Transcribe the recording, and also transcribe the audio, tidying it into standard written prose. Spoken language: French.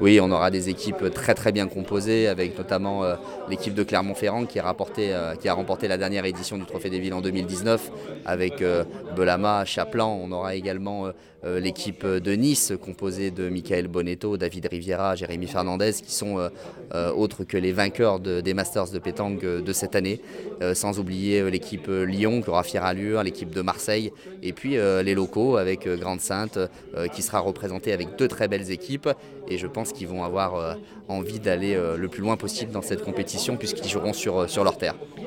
Oui, on aura des équipes très très bien composées avec notamment l'équipe de Clermont-Ferrand qui a remporté la dernière édition du Trophée des Villes en 2019 avec Belama, Chaplan. On aura également l'équipe de Nice composée de Michael Bonetto, David Riviera, Jérémy Fernandez qui sont autres que les vainqueurs des Masters de pétanque de cette année. Sans oublier l'équipe Lyon qui aura fière allure, l'équipe de Marseille et puis les locaux avec Grande-Sainte qui sera représentée avec deux très belles équipes. Et je pense qu'ils vont avoir envie d'aller le plus loin possible dans cette compétition puisqu'ils joueront sur leur terre.